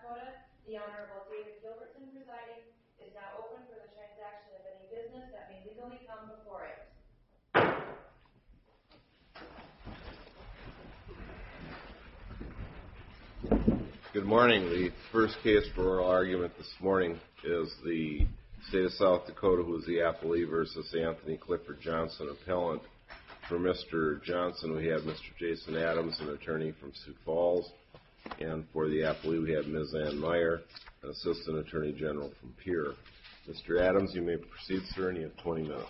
Dakota. The Honorable David Gilbertson presiding, is now open for the transaction of any business that may legally come before it. Good morning. The first case for oral argument this morning is the State of South Dakota, who is the appellee, versus Anthony Clifford Johnson, appellant. For Mr. Johnson, we have Mr. Jason Adams, an attorney from Sioux Falls. And for the appellee, we have Ms. Ann Meyer, an assistant attorney general from Pierre. Mr. Adams, you may proceed, sir, and you have 20 minutes.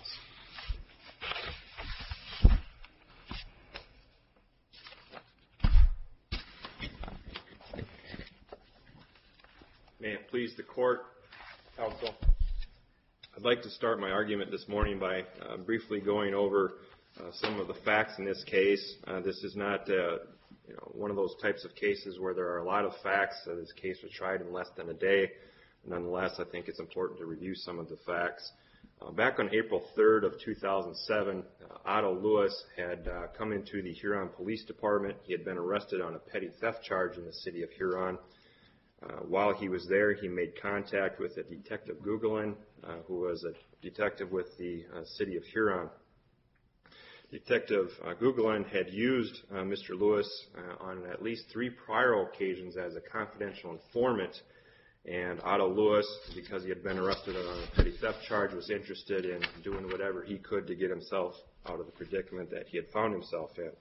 May it please the court, counsel. I'd like to start my argument this morning by briefly going over some of the facts in this case. This is not one of those types of cases where there are a lot of facts. This case was tried in less than a day. Nonetheless, I think it's important to review some of the facts. Back on April 3rd of 2007, Otto Lewis had come into the Huron Police Department. He had been arrested on a petty theft charge in the city of Huron. While he was there, he made contact with a Detective Guggelin, who was a detective with the city of Huron. Detective Guggelin had used Mr. Lewis on at least 3 prior occasions as a confidential informant, and Otto Lewis, because he had been arrested on a petty theft charge, was interested in doing whatever he could to get himself out of the predicament that he had found himself in.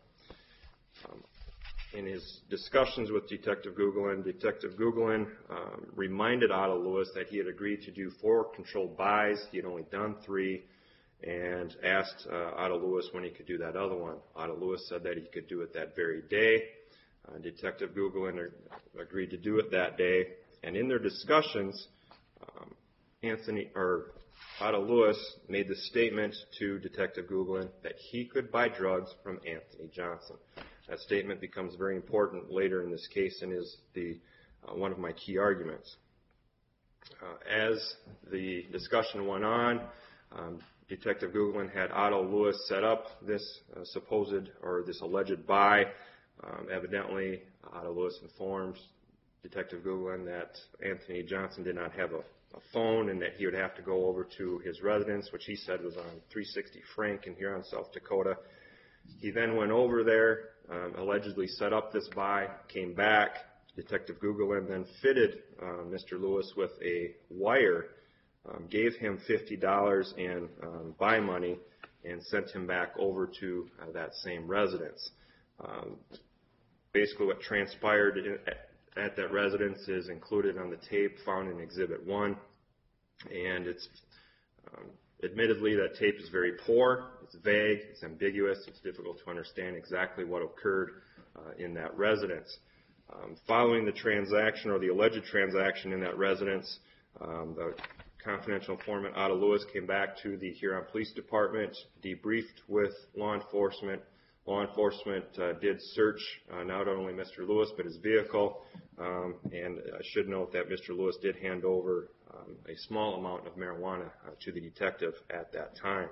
In his discussions with Detective Guggelin reminded Otto Lewis that he had agreed to do 4 controlled buys. He had only done 3, and asked Otto Lewis when he could do that other one. Otto Lewis said that he could do it that very day. Detective Guggelin agreed to do it that day, and in their discussions, Otto Lewis made the statement to Detective Guggelin that he could buy drugs from Anthony Johnson. That statement becomes very important later in this case and is one of my key arguments. As the discussion went on, Detective Guggelin had Otto Lewis set up this this alleged buy. Evidently, Otto Lewis informed Detective Guggelin that Anthony Johnson did not have a phone and that he would have to go over to his residence, which he said was on 360 Frank in Huron, South Dakota. He then went over there, allegedly set up this buy, came back. Detective Guggelin then fitted Mr. Lewis with a wire, gave him $50 in buy money, and sent him back over to that same residence. Basically what transpired at that residence is included on the tape found in Exhibit 1, and it's admittedly that tape is very poor, it's vague, it's ambiguous, it's difficult to understand exactly what occurred in that residence. Following the transaction or the alleged transaction in that residence, the confidential informant Otto Lewis came back to the Huron Police Department, debriefed with law enforcement. Law enforcement did search not only Mr. Lewis but his vehicle, and I should note that Mr. Lewis did hand over a small amount of marijuana to the detective at that time.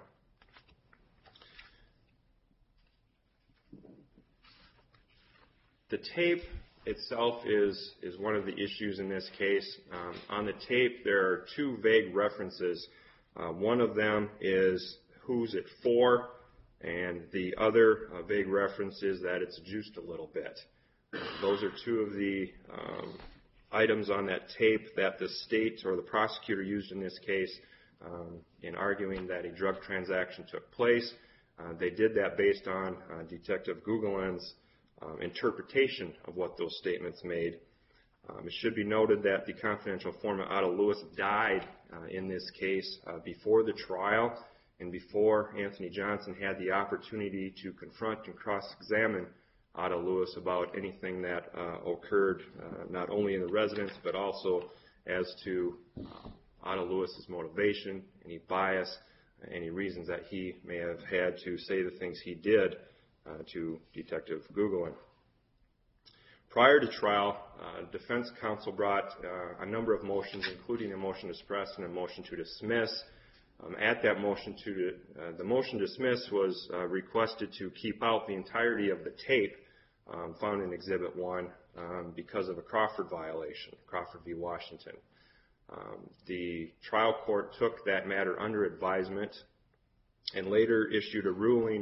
The tape itself is one of the issues in this case. On the tape, there are 2 vague references. One of them is who's it for, and the other vague reference is that it's juiced a little bit. Those are 2 of the items on that tape that the state or the prosecutor used in this case in arguing that a drug transaction took place. They did that based on Detective Guggelin's interpretation of what those statements made. It should be noted that the confidential informant Otto Lewis died in this case before the trial and before Anthony Johnson had the opportunity to confront and cross-examine Otto Lewis about anything that occurred not only in the residence but also as to Otto Lewis's motivation, any bias, any reasons that he may have had to say the things he did to Detective Guggelin. Prior to trial, defense counsel brought a number of motions, including a motion to suppress and a motion to dismiss. At that motion the motion to dismiss was requested to keep out the entirety of the tape found in Exhibit 1 because of a Crawford violation, Crawford v. Washington. The trial court took that matter under advisement and later issued a ruling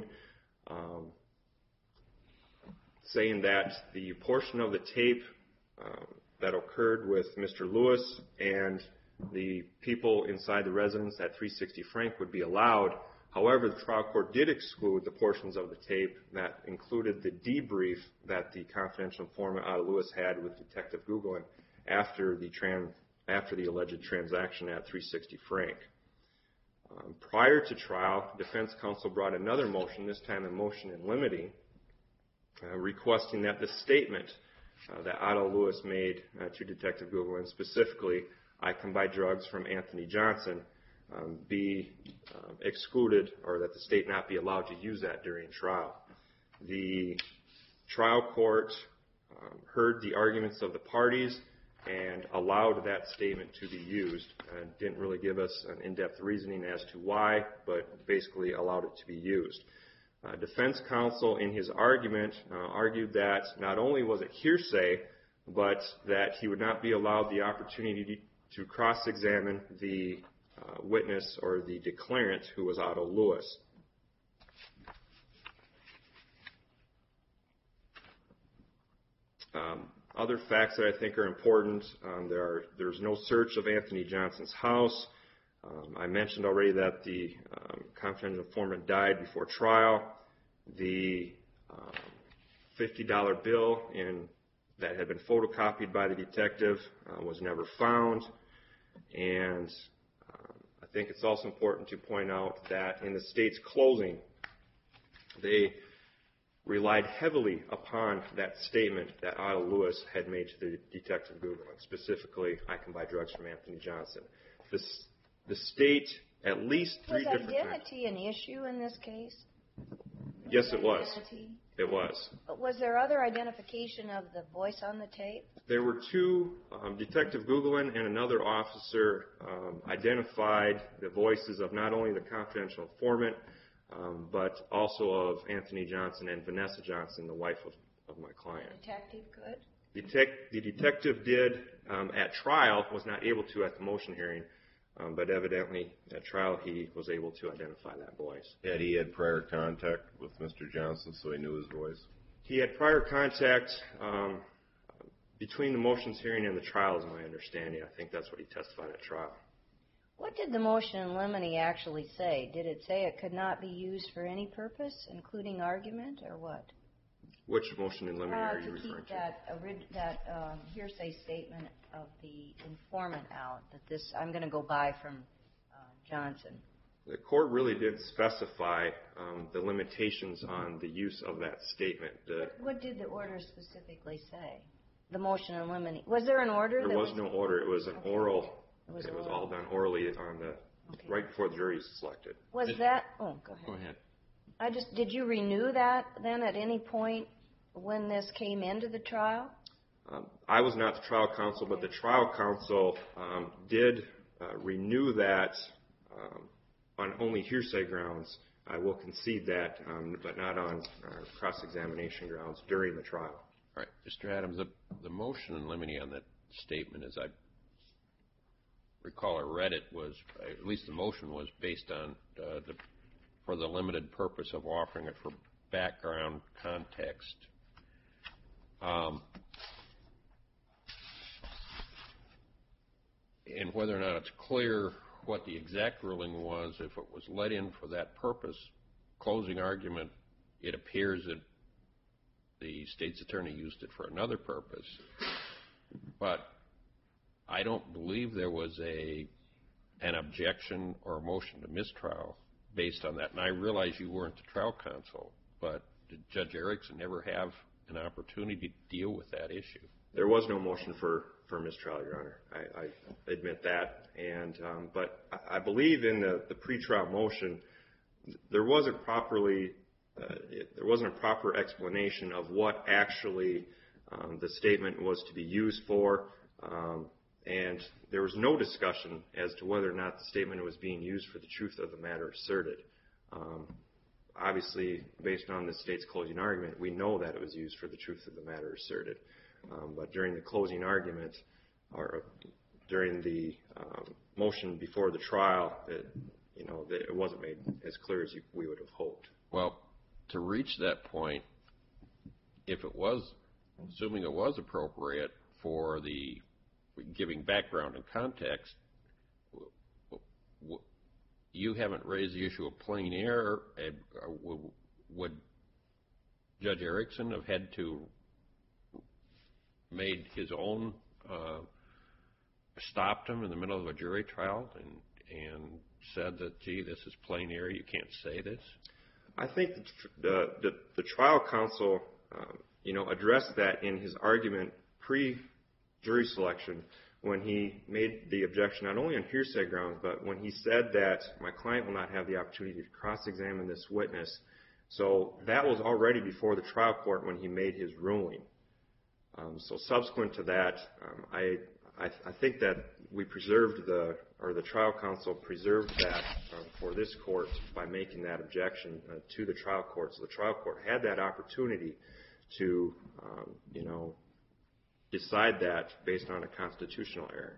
saying that the portion of the tape that occurred with Mr. Lewis and the people inside the residence at 360 Frank would be allowed. However, the trial court did exclude the portions of the tape that included the debrief that the confidential informant Otto Lewis had with Detective Gugelin after the alleged transaction at 360 Frank. Prior to trial, defense counsel brought another motion, this time a motion in limine, requesting that the statement that Otto Lewis made to Detective Gugelin, specifically, "I can buy drugs from Anthony Johnson," be excluded, or that the state not be allowed to use that during trial. The trial court heard the arguments of the parties and allowed that statement to be used. Didn't really give us an in-depth reasoning as to why, but basically allowed it to be used. Defense counsel, in his argument, argued that not only was it hearsay, but that he would not be allowed the opportunity to cross-examine the witness or the declarant, who was Otto Lewis. Other facts that I think are important, there's no search of Anthony Johnson's house. I mentioned already that the confidential informant died before trial. The $50 bill that had been photocopied by the detective was never found. And I think it's also important to point out that in the state's closing, they relied heavily upon that statement that Otto Lewis had made to the Detective Gugelin, specifically, "I can buy drugs from Anthony Johnson." The state, at least three different times... Was identity an issue in this case? Yes, it was. It was. But was there other identification of the voice on the tape? There were two, Detective Gugelin and another officer identified the voices of not only the confidential informant, but also of Anthony Johnson and Vanessa Johnson, the wife of my client. The detective could? The detective did at trial, was not able to at the motion hearing, but evidently at trial he was able to identify that voice. Had he had prior contact with Mr. Johnson, so he knew his voice? He had prior contact between the motions hearing and the trial, is my understanding. I think that's what he testified at trial. What did the motion in limine actually say? Did it say it could not be used for any purpose, including argument, or what? Which motion in limine are you referring to? That hearsay statement of the informant out, that this, I'm going to go buy from Johnson. The court really didn't specify the limitations on the use of that statement. What did the order specifically say? The motion in limine. Was there an order? There was no order. It was an oral. It was oral. all done orally on right before the jury is selected. Was that? Oh, go ahead. Go ahead. Did you renew that then at any point when this came into the trial? I was not the trial counsel, but the trial counsel did renew that on only hearsay grounds. I will concede that, but not on cross-examination grounds during the trial. All right, Mr. Adams, the motion in limine on that statement, as I recall or read it, was, at least the motion was based on for the limited purpose of offering it for background context. And whether or not it's clear what the exact ruling was, if it was let in for that purpose, closing argument, it appears that the state's attorney used it for another purpose. But I don't believe there was an objection or a motion to mistrial based on that. And I realize you weren't the trial counsel, but did Judge Erickson ever have an opportunity to deal with that issue? There was no motion for mistrial, Your Honor. I admit that. But I believe in the pretrial motion, there wasn't a proper explanation of what actually the statement was to be used for. And there was no discussion as to whether or not the statement was being used for the truth of the matter asserted. obviously, based on the state's closing argument, we know that it was used for the truth of the matter asserted. But during the closing argument, or during the motion before the trial, it wasn't made as clear as we would have hoped. Well, to reach that point, if it was, assuming it was appropriate for the giving background and context, you haven't raised the issue of plain error. Would Judge Erickson have had to made his own, stopped him in the middle of a jury trial and said that, gee, this is plain error, you can't say this? I think the trial counsel, addressed that in his argument pre-jury selection when he made the objection, not only on hearsay grounds, but when he said that my client will not have the opportunity to cross-examine this witness. So that was already before the trial court when he made his ruling. So subsequent to that, I think that we preserved the trial counsel preserved that for this court by making that objection to the trial court. So the trial court had that opportunity to, decide that based on a constitutional error.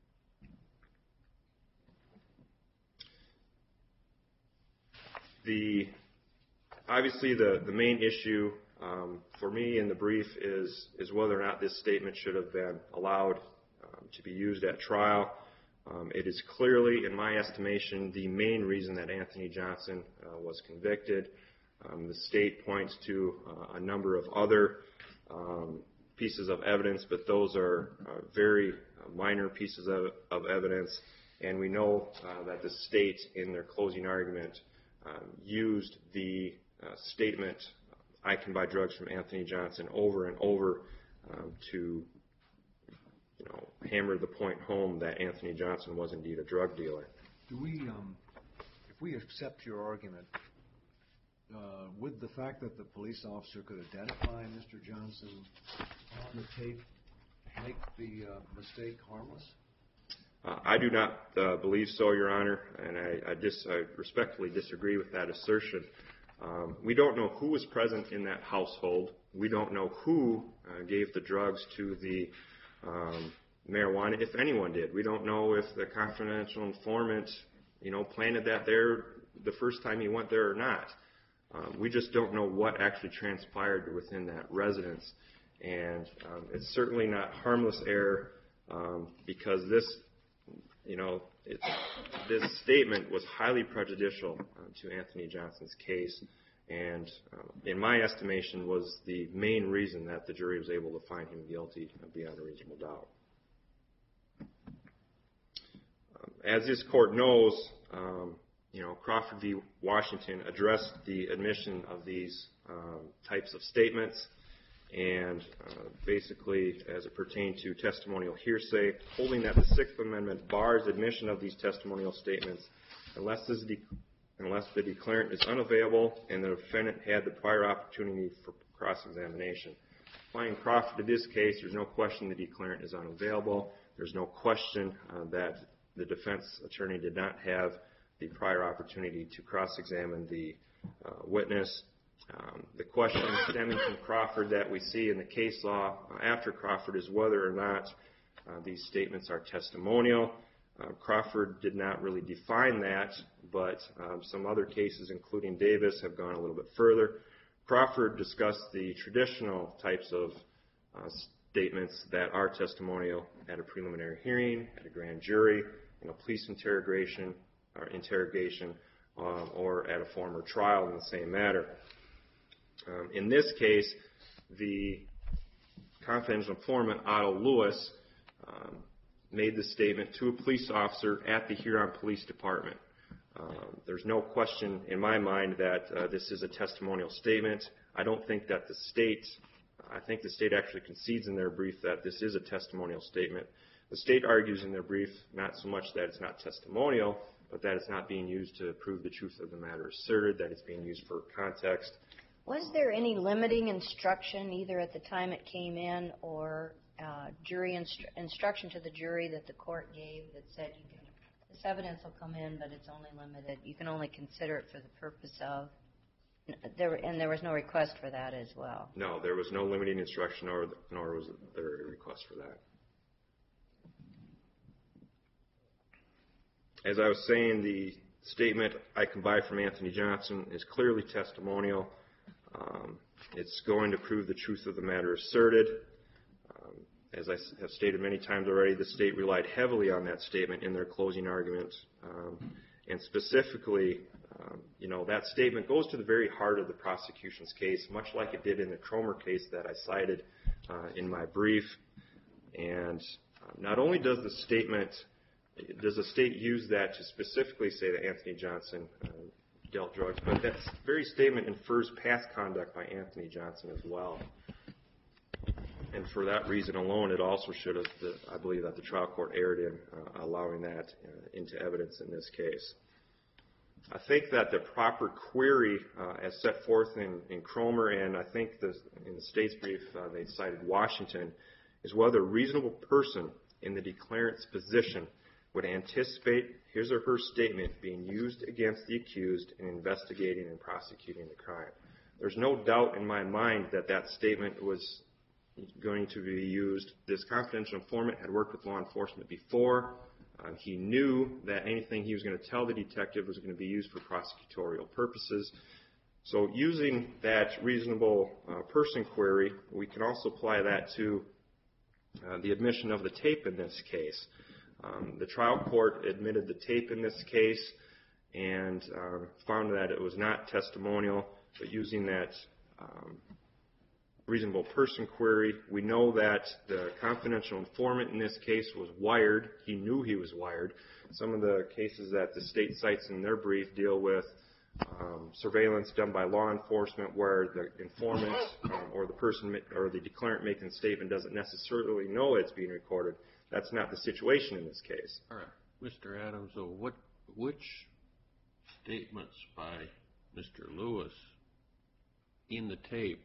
Obviously, the main issue for me in the brief is whether or not this statement should have been allowed to be used at trial. It is clearly, in my estimation, the main reason that Anthony Johnson was convicted. The state points to a number of other pieces of evidence, but those are very minor pieces of evidence. And we know that the state, in their closing argument, used the statement, "I can buy drugs from Anthony Johnson," over and over to hammer the point home that Anthony Johnson was indeed a drug dealer. Do we, if we accept your argument, would the fact that the police officer could identify Mr. Johnson on the tape make the mistake harmless? I do not believe so, Your Honor, and I respectfully disagree with that assertion. We don't know who was present in that household. We don't know who gave the drugs to the marijuana, if anyone did. We don't know if the confidential informant, planted that there the first time he went there or not. We just don't know what actually transpired within that residence. And it's certainly not harmless error because this statement was highly prejudicial to Anthony Johnson's case, and in my estimation was the main reason that the jury was able to find him guilty beyond a reasonable doubt. As this court knows, Crawford v. Washington addressed the admission of these types of statements, and basically, as it pertained to testimonial hearsay, holding that the Sixth Amendment bars admission of these testimonial statements unless the declarant is unavailable and the defendant had the prior opportunity for cross-examination. Applying Crawford to this case, there's no question the declarant is unavailable. There's no question that the defense attorney did not have the prior opportunity to cross-examine the witness. The question stemming from Crawford that we see in the case law after Crawford is whether or not these statements are testimonial. Crawford did not really define that, but some other cases, including Davis, have gone a little bit further. Crawford discussed the traditional types of statements that are testimonial at a preliminary hearing, at a grand jury, in a police interrogation, or at a former trial in the same matter. In this case, the confidential informant, Otto Lewis, made the statement to a police officer at the Huron Police Department. There's no question in my mind that this is a testimonial statement. I think the state actually concedes in their brief that this is a testimonial statement. The state argues in their brief not so much that it's not testimonial, but that it's not being used to prove the truth of the matter asserted, that it's being used for context. Was there any limiting instruction, either at the time it came in or jury instruction to the jury that the court gave that said this evidence will come in, but it's only limited, you can only consider it for the purpose of? there was no request for that as well. No, there was no limiting instruction, nor was there a request for that. As I was saying, the statement I can buy from Anthony Johnson is clearly testimonial. It's going to prove the truth of the matter asserted. As I have stated many times already, the state relied heavily on that statement in their closing argument. And specifically, that statement goes to the very heart of the prosecution's case, much like it did in the Cromer case that I cited in my brief. And not only does the state use that to specifically say that Anthony Johnson dealt drugs, but that very statement infers past conduct by Anthony Johnson as well. And for that reason alone, it also should have, I believe, that the trial court erred in allowing that into evidence in this case. I think that the proper query as set forth in Cromer, and I think in the state's brief they cited Washington, is whether a reasonable person in the declarant's position would anticipate his or her statement being used against the accused in investigating and prosecuting the crime. There's no doubt in my mind that that statement was going to be used. This confidential informant had worked with law enforcement before. He knew that anything he was going to tell the detective was going to be used for prosecutorial purposes. So using that reasonable person query, we can also apply that to the admission of the tape in this case. The trial court admitted the tape in this case and found that it was not testimonial, but using that reasonable person query, we know that the confidential informant in this case was wired. He knew he was wired. Some of the cases that the state cites in their brief deal with surveillance done by law enforcement where the informant or the person or the declarant making the statement doesn't necessarily know it's being recorded. That's not the situation in this case. All right. Mr. Adams, so which statements by Mr. Lewis in the tape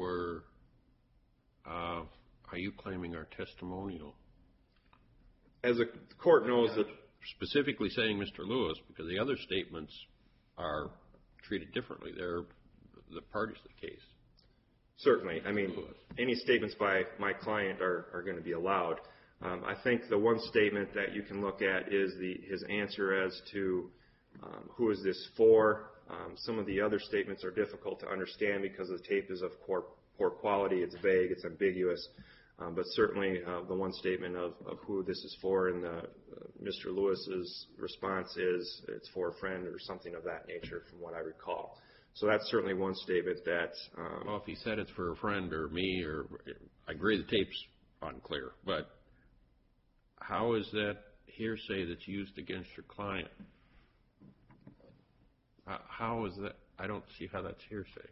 are you claiming are testimonial? As the court knows that... Specifically saying Mr. Lewis, because the other statements are treated differently. They're the parties of the case. Certainly. I mean, any statements by my client are going to be allowed. I think the one statement that you can look at is his answer as to who is this for. Some of the other statements are difficult to understand because the tape is of poor quality. It's vague. It's ambiguous. But certainly the one statement of who this is for and Mr. Lewis's response is it's for a friend or something of that nature from what I recall. So that's certainly one statement that... well, if he said it's for a friend or me, or I agree the tape's unclear, but how is that hearsay that's used against your client? How is that? I don't see how that's hearsay.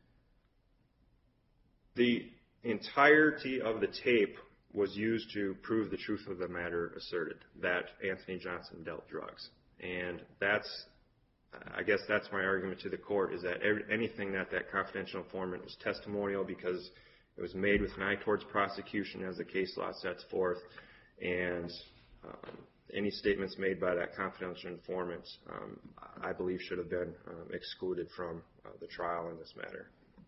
The entirety of the tape was used to prove the truth of the matter asserted, that Anthony Johnson dealt drugs. And I guess that's my argument to the court, is that anything that confidential informant was testimonial because it was made with an eye towards prosecution as the case law sets forth, and any statements made by that confidential informant, I believe, should have been excluded from the trial in this matter.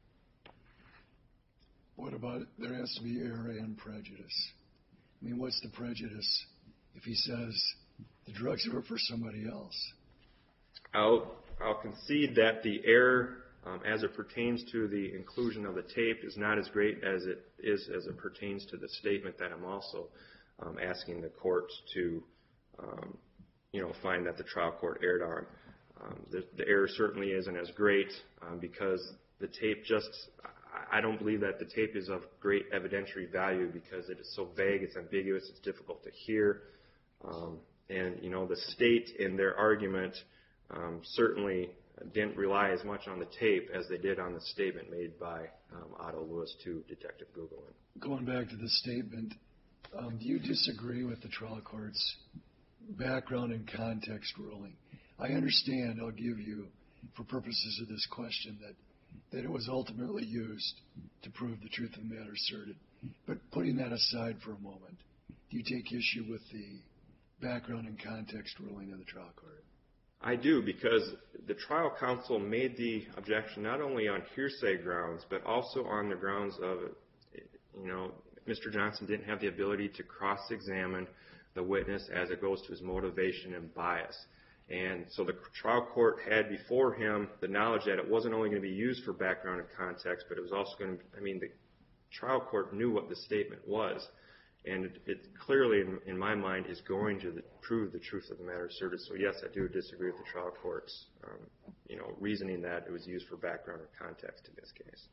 What about there has to be error and prejudice? I mean, what's the prejudice if he says the drugs were for somebody else? I'll concede that the error, as it pertains to the inclusion of the tape, is not as great as it pertains to the statement that I'm also asking the court to, find that the trial court erred on. The error certainly isn't as great because the tape I don't believe that the tape is of great evidentiary value because it is so vague, it's ambiguous, it's difficult to hear. And the state in their argument certainly didn't rely as much on the tape as they did on the statement made by Otto Lewis to Detective Gugelin. Going back to the statement, do you disagree with the trial court's background and context ruling? I understand, I'll give you, for purposes of this question, that it was ultimately used to prove the truth of the matter asserted. But putting that aside for a moment, do you take issue with the background and context ruling of the trial court? I do, because the trial counsel made the objection not only on hearsay grounds, but also on the grounds of, Mr. Johnson didn't have the ability to cross-examine the witness as it goes to his motivation and bias. And so the trial court had before him the knowledge that it wasn't only going to be used for background and context, but it was also going to, the trial court knew what the statement was. And it clearly, in my mind, is going to prove the truth of the matter asserted. So yes, I do disagree with the trial court's, reasoning that it was used for background or context in this case.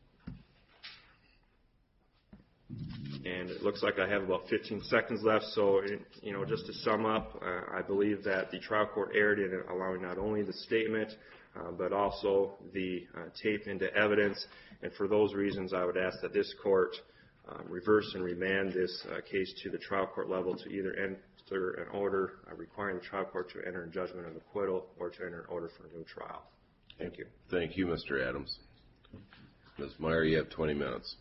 And it looks like I have about 15 seconds left. So, just to sum up, I believe that the trial court erred in allowing not only the statement, but also the tape into evidence. And for those reasons, I would ask that this court reverse and remand this case to the trial court level to either enter an order requiring the trial court to enter a judgment of acquittal or to enter an order for a new trial. Thank you. Thank you, Mr. Adams. Ms. Meyer, you have 20 minutes.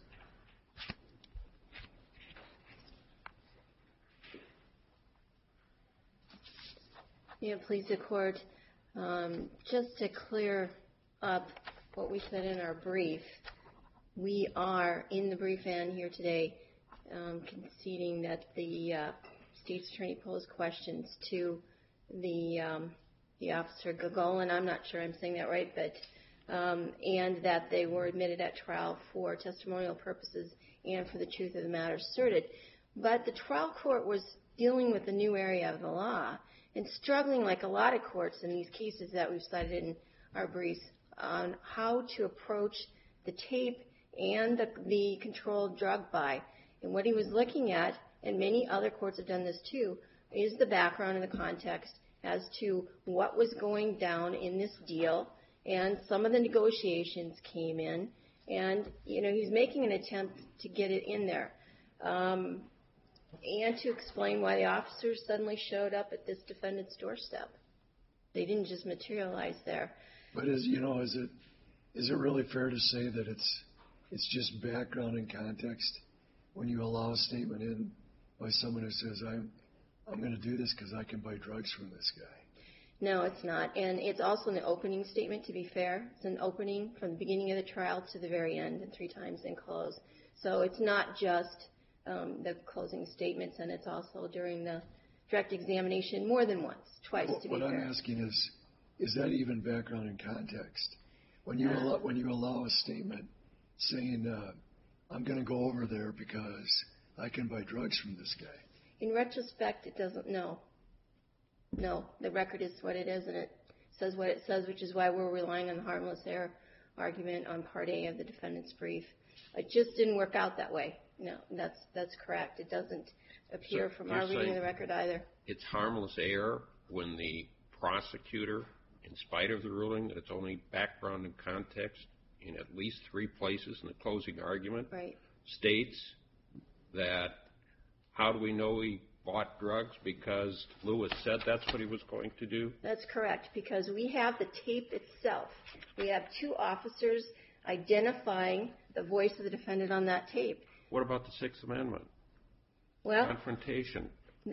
Yeah, please, the court. Just to clear up what we said in our brief, we are, in the brief and here today, conceding that the state's attorney posed questions to the officer Gogolin. I'm not sure I'm saying that right, but and that they were admitted at trial for testimonial purposes and for the truth of the matter asserted. But the trial court was dealing with a new area of the law and struggling, like a lot of courts in these cases that we've cited in our briefs, on how to approach the tape and the controlled drug buy. And what he was looking at, and many other courts have done this too, is the background and the context as to what was going down in this deal. And some of the negotiations came in, and he's making an attempt to get it in there. And to explain why the officers suddenly showed up at this defendant's doorstep. They didn't just materialize there. But is it really fair to say that it's just background and context when you allow a statement in by someone who says, I'm going to do this because I can buy drugs from this guy? No, it's not. And it's also an opening statement, to be fair. It's an opening from the beginning of the trial to the very end, and 3 times in close. So it's not just the closing statements, and it's also during the direct examination more than once, twice, to be fair. What I'm asking is that even background and context? When you allow a statement saying, I'm going to go over there because I can buy drugs from this guy. In retrospect, it doesn't, no. No, the record is what it is, and it says what it says, which is why we're relying on the harmless error argument on Part A of the defendant's brief. It just didn't work out that way. No, that's correct. It doesn't appear from our reading of the record either. It's harmless error when the prosecutor, in spite of the ruling that it's only background and context in at least 3 places in the closing argument, right, states that, how do we know he bought drugs? Because Lewis said that's what he was going to do? That's correct, because we have the tape itself. We have 2 officers identifying the voice of the defendant on that tape. What about the Sixth Amendment? Well, confrontation.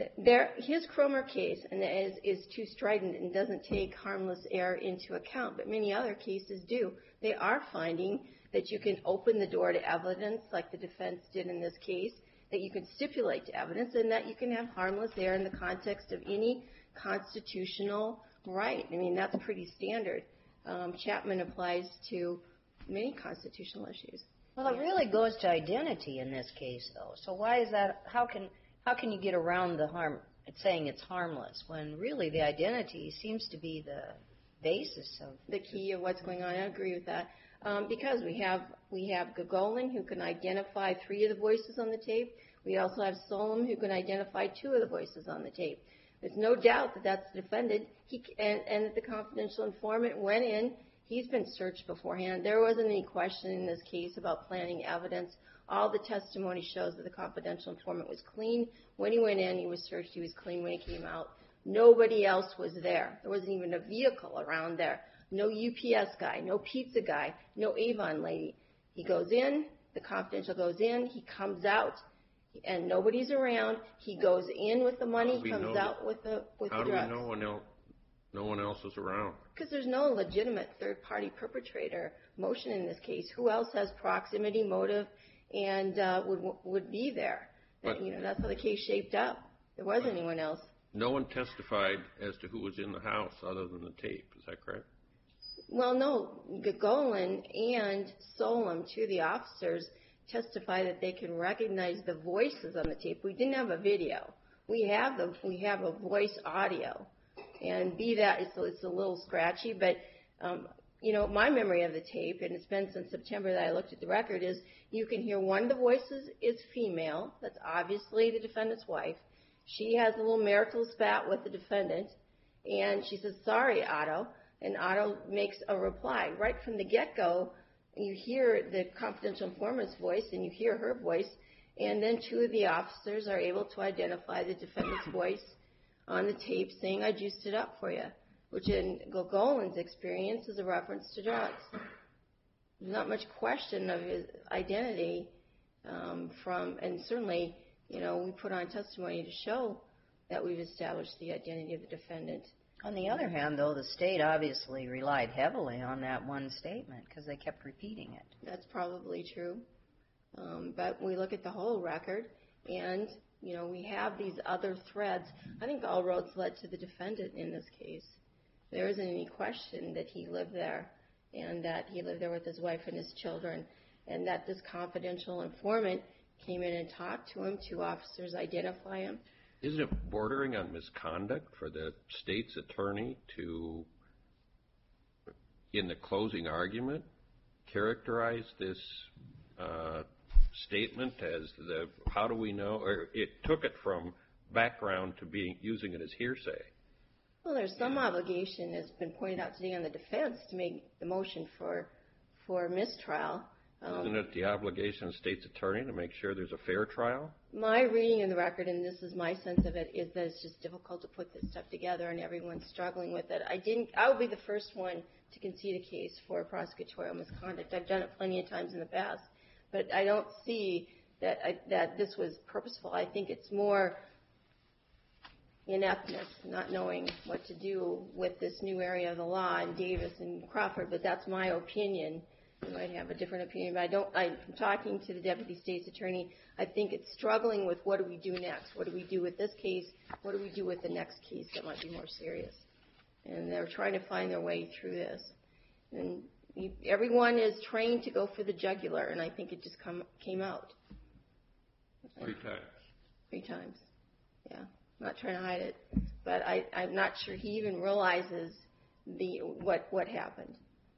His Cromer case is too strident and doesn't take harmless error into account, but many other cases do. They are finding that you can open the door to evidence, like the defense did in this case, that you can stipulate to evidence, and that you can have harmless error in the context of any constitutional right. I mean, that's pretty standard. Chapman applies to many constitutional issues. Well, it really goes to identity in this case, though. So why is that? How can you get around the harm? It's saying it's harmless when really the identity seems to be the basis of the key of what's going on. I agree with that because we have Gogolin, who can identify 3 of the voices on the tape. We also have Solem, who can identify 2 of the voices on the tape. There's no doubt that that's the defendant, and that the confidential informant went in. He's been searched beforehand. There wasn't any question in this case about planting evidence. All the testimony shows that the confidential informant was clean. When he went in, he was searched. He was clean when he came out. Nobody else was there. There wasn't even a vehicle around there. No UPS guy, no pizza guy, no Avon lady. He goes in, the confidential goes in, he comes out, and nobody's around. He goes in with the money, comes out with the drugs. How do we know No one else is around. Because there's no legitimate third-party perpetrator motion in this case. Who else has proximity, motive, and would be there? But, that's how the case shaped up. There wasn't anyone else. No one testified as to who was in the house other than the tape. Is that correct? Well, no. Gagolin and Solem, two of the officers, testified that they can recognize the voices on the tape. We didn't have a video. We have a voice audio, and be that it's a little scratchy, but my memory of the tape, and it's been since September that I looked at the record, is you can hear one of the voices is female. That's obviously the defendant's wife. She has a little marital spat with the defendant, and she says, "Sorry, Otto," and Otto makes a reply. Right from the get-go, you hear the confidential informant's voice, and you hear her voice, and then two of the officers are able to identify the defendant's voice on the tape saying, "I juiced it up for you," which in Gogolin's experience is a reference to drugs. There's not much question of his identity and certainly, we put on testimony to show that we've established the identity of the defendant. On the other hand, though, the state obviously relied heavily on that one statement because they kept repeating it. That's probably true. But we look at the whole record, and, we have these other threads. I think all roads led to the defendant in this case. There isn't any question that he lived there, and that he lived there with his wife and his children, and that this confidential informant came in and talked to him. Two officers identify him. Isn't it bordering on misconduct for the state's attorney to, in the closing argument, characterize this statement as how do we know, or it took it from background to using it as hearsay? Well, there's some obligation, as has been pointed out today, on the defense to make the motion for mistrial. Isn't it the obligation of the state's attorney to make sure there's a fair trial? My reading of the record, and this is my sense of it, is that it's just difficult to put this stuff together, and everyone's struggling with it. I would be the first one to concede a case for prosecutorial misconduct. I've done it plenty of times in the past, but I don't see that this was purposeful. I think it's more ineptness, not knowing what to do with this new area of the law in Davis and Crawford, but that's my opinion. You might have a different opinion, but I'm talking to the deputy state's attorney. I think it's struggling with what do we do next? What do we do with this case? What do we do with the next case that might be more serious? And they're trying to find their way through this. And everyone is trained to go for the jugular, and I think it just came out. 3 times. 3 times, yeah. I'm not trying to hide it, but I'm not sure he even realizes what happened.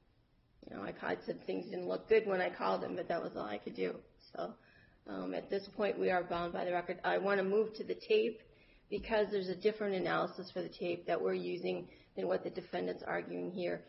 I said things didn't look good when I called him, but that was all I could do. So at this point, we are bound by the record. I want to move to the tape because there's a different analysis for the tape that we're using than what the defendant's arguing here.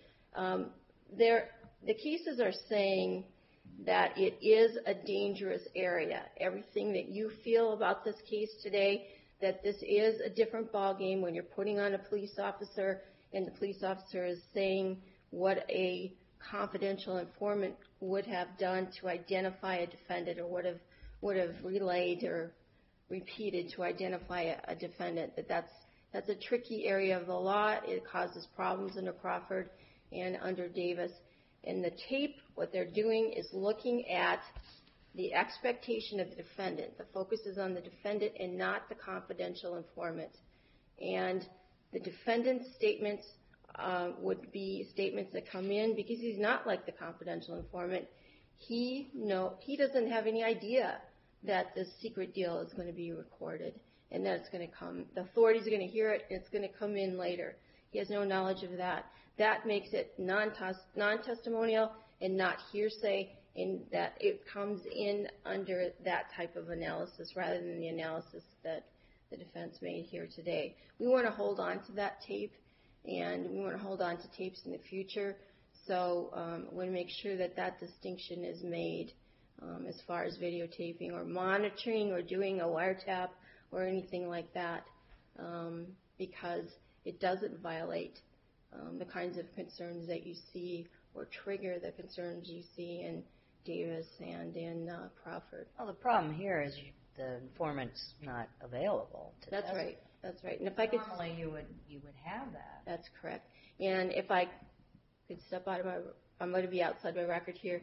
The cases are saying that it is a dangerous area. Everything that you feel about this case today, that this is a different ballgame when you're putting on a police officer and the police officer is saying what a confidential informant would have done to identify a defendant or would have relayed or repeated to identify a defendant. That's a tricky area of the law. It causes problems under Crawford and under Davis. In the tape, what they're doing is looking at the expectation of the defendant. The focus is on the defendant and not the confidential informant. And the defendant's statements would be statements that come in because he's not like the confidential informant. He doesn't have any idea that this secret deal is going to be recorded and that it's going to come. The authorities are going to hear it and it's going to come in later. He has no knowledge of that. That makes it non-testimonial and not hearsay, in that it comes in under that type of analysis rather than the analysis that the defense made here today. We want to hold on to that tape, and we want to hold on to tapes in the future. So we want to make sure that that distinction is made as far as videotaping or monitoring or doing a wiretap or anything like that, because it doesn't violate the kinds of concerns that you see or trigger the concerns you see Davis and in Crawford. Well, the problem here is the informant's not available to That's testify. right. That's right. And if I could, Normally you would have that. that's correct. And if I could step out of my, I'm going to be outside my record here.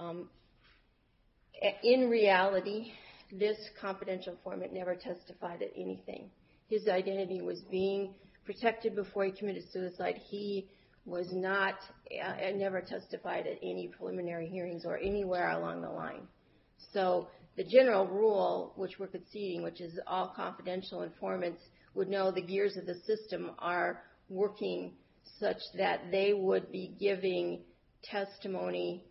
In reality, this confidential informant never testified at anything. His identity was being protected before he committed suicide. He was not, never testified at any preliminary hearings or anywhere along the line. So the general rule, which we're conceding, which is all confidential informants would know the gears of the system are working such that they would be giving testimony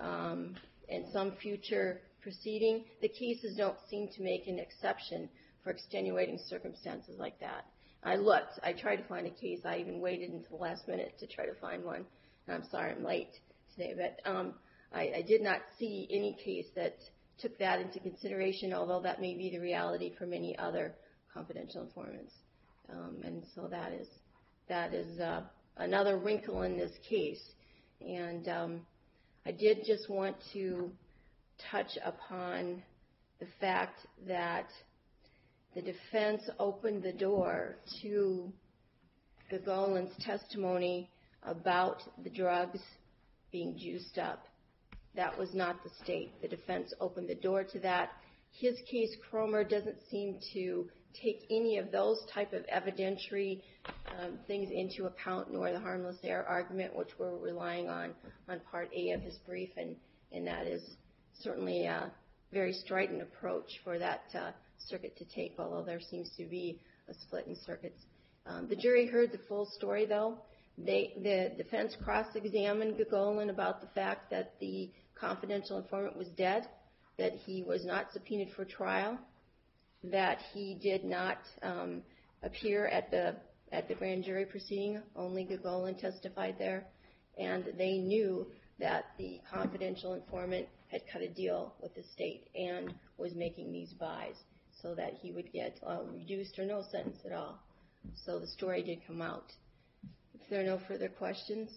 in some future proceeding. The cases don't seem to make an exception for extenuating circumstances like that. I looked. I tried to find a case. I even waited until the last minute to try to find one. And I'm sorry I'm late today, but I did not see any case that took that into consideration, although that may be the reality for many other confidential informants. And so that is another wrinkle in this case. And I did just want to touch upon the fact that the defense opened the door to Gogolin's testimony about the drugs being juiced up. That was not the state. The defense opened the door to that. His case, Cromer, doesn't seem to take any of those type of evidentiary things into account, nor the harmless error argument, which we're relying on Part A of his brief, and that is certainly a very strident approach for that circuit to take, although there seems to be a split in circuits. The jury heard the full story, though. The defense cross-examined Gogolin about the fact that the confidential informant was dead, that he was not subpoenaed for trial, that he did not appear at the grand jury proceeding. Only Gogolin testified there, and they knew that the confidential informant had cut a deal with the state and was making these buys so that he would get reduced or no sentence at all. So the story did come out. If there are no further questions,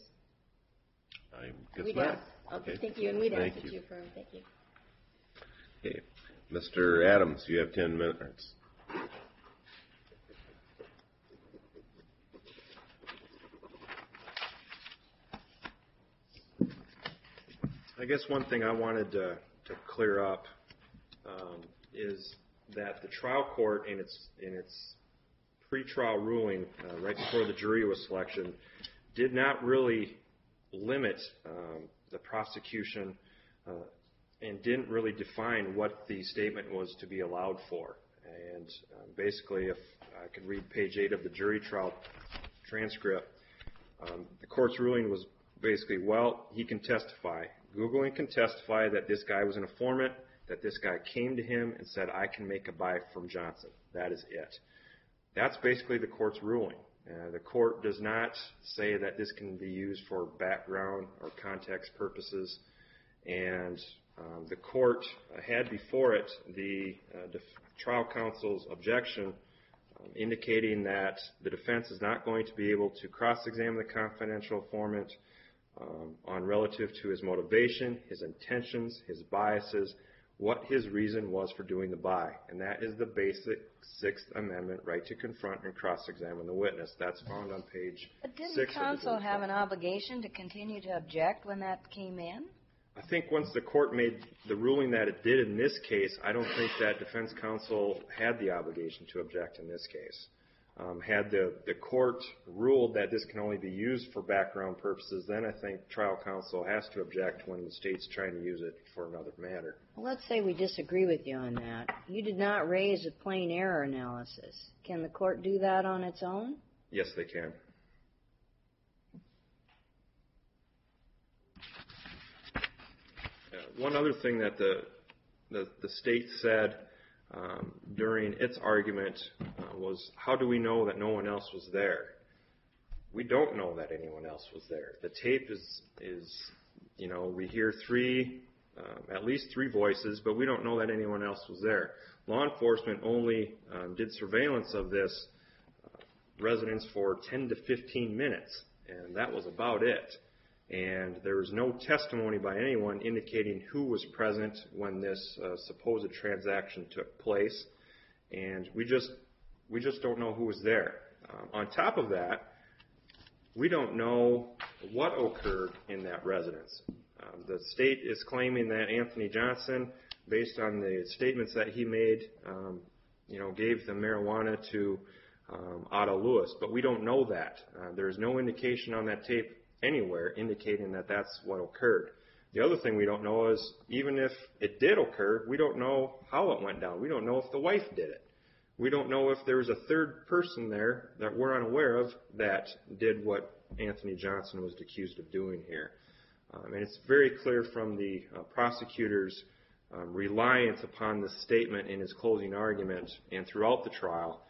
I guess we'd not. ask. Okay, thank you, and we'd ask Thank that you. you affirm. Thank you. Okay. Mr. Adams, you have 10 minutes. I guess one thing I wanted to clear up is that the trial court, in its pretrial ruling right before the jury was selected, did not really limit the prosecution and didn't really define what the statement was to be allowed for. And basically, if I could read page 8 of the jury trial transcript, the court's ruling was basically, well, he can testify. Gogolin can testify that this guy was an informant, that this guy came to him and said, I can make a buy from Johnson. That is it. That's basically the court's ruling. The court does not say that this can be used for background or context purposes. And the court had before it the trial counsel's objection indicating that the defense is not going to be able to cross-examine the confidential informant on relative to his motivation, his intentions, his biases, what his reason was for doing the buy. And that is the basic Sixth Amendment right to confront and cross-examine the witness. That's found on page 6 But didn't of the counsel jury have trial. an obligation to continue to object when that came in? I think once the court made the ruling that it did in this case, I don't think that defense counsel had the obligation to object in this case. Had the court ruled that this can only be used for background purposes, then I think trial counsel has to object when the state's trying to use it for another matter. Well, let's say we disagree with you on that. You did not raise a plain error analysis. Can the court do that on its own? Yes, they can. One other thing that the state said during its argument was, how do we know that no one else was there? We don't know that anyone else was there. The tape is we hear at least three voices, but we don't know that anyone else was there. Law enforcement only did surveillance of this residence for 10 to 15 minutes, and that was about it. and there was no testimony by anyone indicating who was present when this supposed transaction took place, and we just don't know who was there. On top of that, we don't know what occurred in that residence. The state is claiming that Anthony Johnson, based on the statements that he made, gave the marijuana to Otto Lewis, but we don't know that. There's no indication on that tape anywhere indicating that that's what occurred. The other thing we don't know is, even if it did occur, we don't know how it went down. We don't know if the wife did it. We don't know if there was a third person there that we're unaware of that did what Anthony Johnson was accused of doing here. And it's very clear from the prosecutor's reliance upon the statement in his closing argument and throughout the trial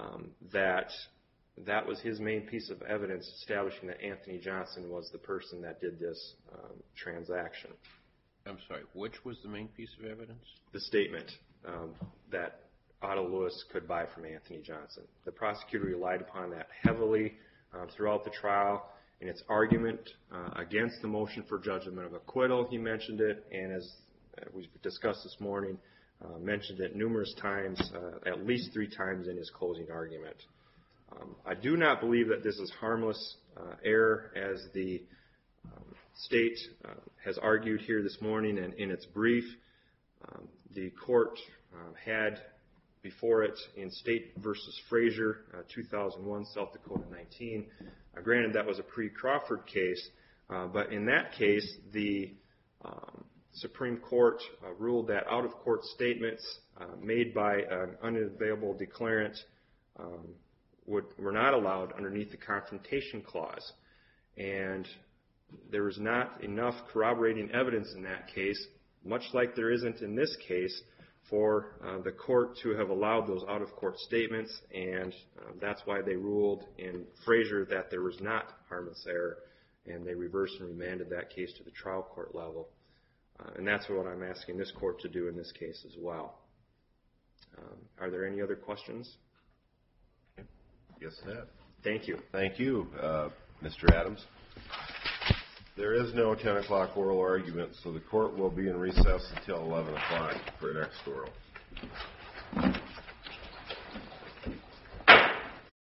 that was his main piece of evidence establishing that Anthony Johnson was the person that did this transaction. I'm sorry, which was the main piece of evidence? The statement that Otto Lewis could buy from Anthony Johnson. The prosecutor relied upon that heavily throughout the trial. In its argument against the motion for judgment of acquittal, he mentioned it, and as we discussed this morning, mentioned it numerous times, at least 3 times in his closing argument. I do not believe that this is harmless error, as the state has argued here this morning and in its brief. The court had before it in State v. Frazier, 2001, South Dakota 19. Granted, that was a pre-Crawford case, but in that case, the Supreme Court ruled that out-of-court statements made by an unavailable declarant were not allowed underneath the Confrontation Clause. And there was not enough corroborating evidence in that case, much like there isn't in this case, for the court to have allowed those out-of-court statements, and that's why they ruled in Frazier that there was not harmless error, and they reversed and remanded that case to the trial court level. And that's what I'm asking this court to do in this case as well. Are there any other questions? Yes, sir. Thank you. Thank you, Mr. Adams. There is no 10 o'clock oral argument, so the court will be in recess until 11 o'clock for our next oral.